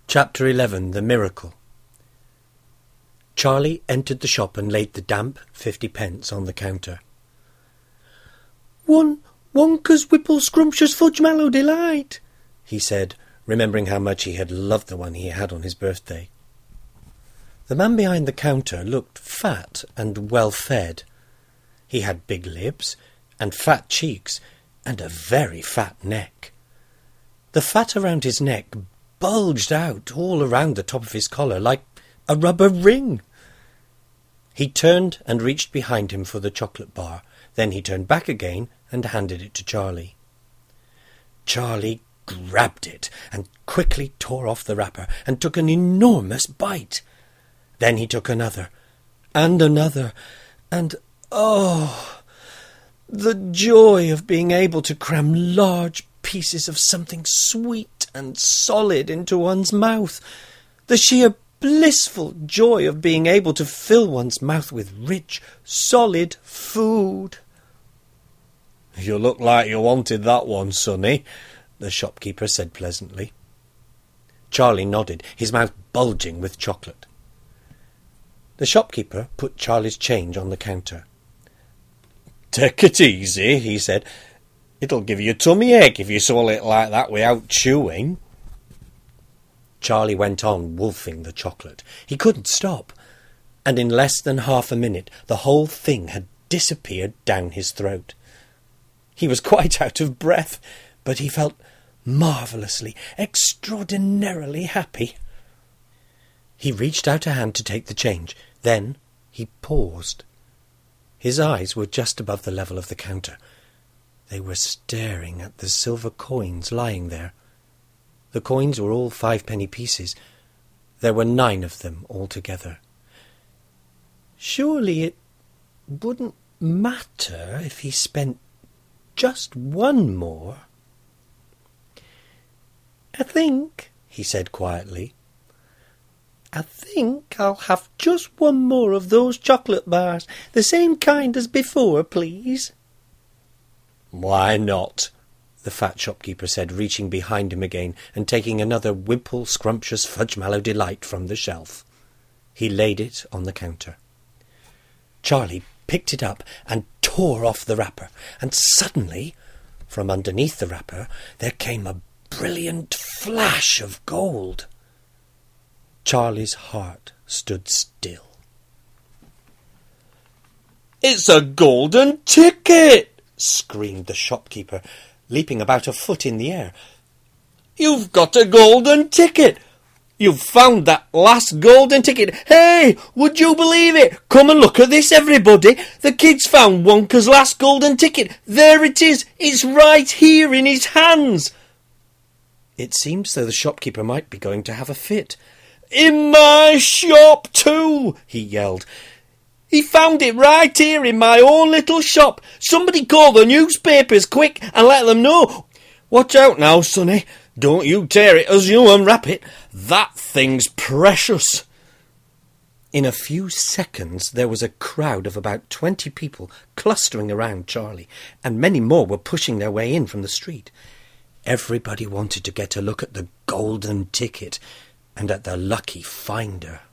Chapter 11. The Miracle. Charlie entered the shop and laid the damp 50p on the counter. "One Wonka's Whipple Scrumptious Fudge Mallow Delight," he said, remembering how much he had loved the one he had on his birthday. The man behind the counter looked fat and well-fed. He had big lips and fat cheeks and a very fat neck. The fat around his neck bulged out all around the top of his collar like a rubber ring. He turned and reached behind him for the chocolate bar. Then he turned back again and handed it to Charlie. Charlie grabbed it and quickly tore off the wrapper and took an enormous bite. Then he took another, and another, and oh, the joy of being able to cram large pieces of something sweet and solid into one's mouth. The sheer blissful joy of being able to fill one's mouth with rich, solid food. "You look like you wanted that one, sonny," the shopkeeper said pleasantly. Charlie nodded, his mouth bulging with chocolate. The shopkeeper put Charlie's change on the counter. "Take it easy," he said. "It'll give you a tummy ache if you swallow it like that without chewing." Charlie went on wolfing the chocolate. He couldn't stop, and in less than half a minute the whole thing had disappeared down his throat. He was quite out of breath, but he felt marvellously, extraordinarily happy. He reached out a hand to take the change. Then he paused. His eyes were just above the level of the counter. They were staring at the silver coins lying there. The coins were all 5-penny pieces. There were 9 of them altogether. Surely it wouldn't matter if he spent just one more. "I think," he said quietly, "I think I'll have just one more of those chocolate bars, the same kind as before, please." "Why not?" the fat shopkeeper said, reaching behind him again and taking another Whipple Scrumptious Fudge Mallow Delight from the shelf. He laid it on the counter. Charlie picked it up and tore off the wrapper, and suddenly, from underneath the wrapper, there came a brilliant flash of gold. Charlie's heart stood still. "It's a golden ticket!" screamed the shopkeeper, leaping about a foot in the air. "You've got a golden ticket! You've found that last golden ticket! Hey, would you believe it? Come and look at this, everybody! The kid's found Wonka's last golden ticket! There it is! It's right here in his hands!" It seemed as though the shopkeeper might be going to have a fit. "In my shop too!" he yelled. "He found it right here in my own little shop. Somebody call the newspapers quick and let them know. Watch out now, sonny. Don't you tear it as you unwrap it. That thing's precious." In a few seconds there was a crowd of about 20 people clustering around Charlie, and many more were pushing their way in from the street. Everybody wanted to get a look at the golden ticket and at the lucky finder.